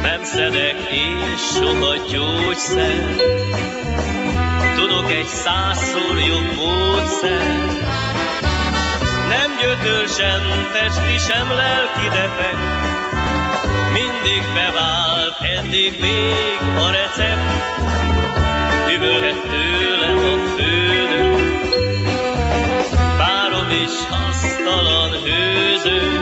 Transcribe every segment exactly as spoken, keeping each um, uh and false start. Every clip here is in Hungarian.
Nem szedek én soha gyógyszer, tudok egy százszor jobb módszer. Nem gyötör sem testi, sem lelki defekt, mindig bevált, eddig még a recept. Üvölhet tőlem a főnök, párom is asztalan hőző.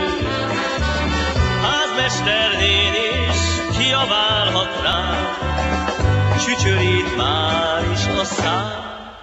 Házmesternén is kiabálhat rám, csücsörít már is a szám.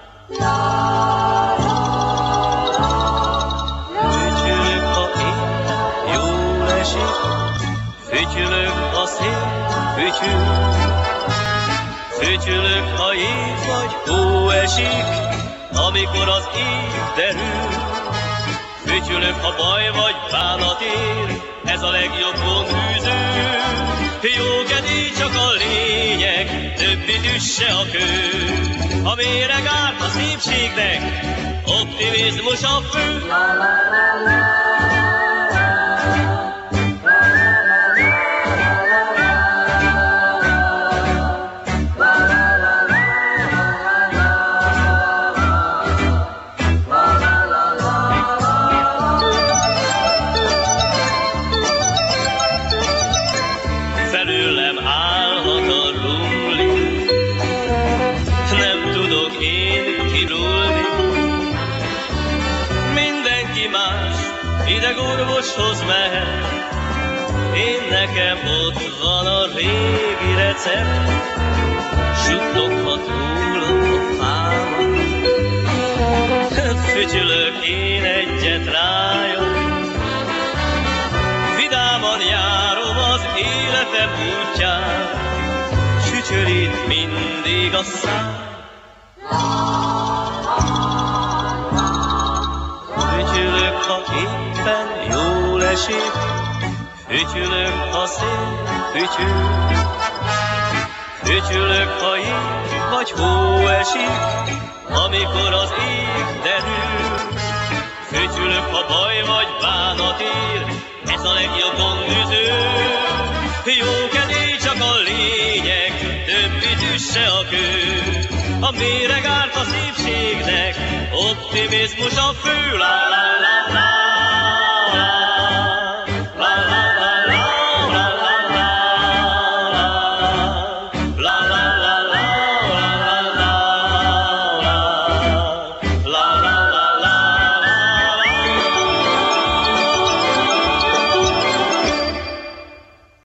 Csücsörök, ha éppen jól esik, fütyülök a szél, fütyül. Fütyülök, ha jég vagy hó esik, amikor az év derül. Fütyülök, ha baj vagy bánat ér, ez a legjobb gondűző. Jó kedély csak a lényeg, többit üsse a kő. A méreg árt a szépségnek, optimizmus a fő. Felőlem állhat a rumli, nem tudok én kirúlni. Mindenki más idegorvoshoz mehet, én nekem ott van a régi recept. Suttoghat rólam a fáma, fütyülök én egyet rájuk. Vidáman járom az életem útján, csücsörít mindig a szám. Fütyülök, ha éppen jól esik, fütyülök, ha szél fütyül. Fütyülök, ha jég vagy hó esik, amikor az ég derül. Fütyülök, ha baj vagy bánat ér, ez a legjobb gondüző. Jó kedély csak a lényeg, többit üsse a kő. A méreg árt a szépségnek, optimizmus a fő. La, la, la.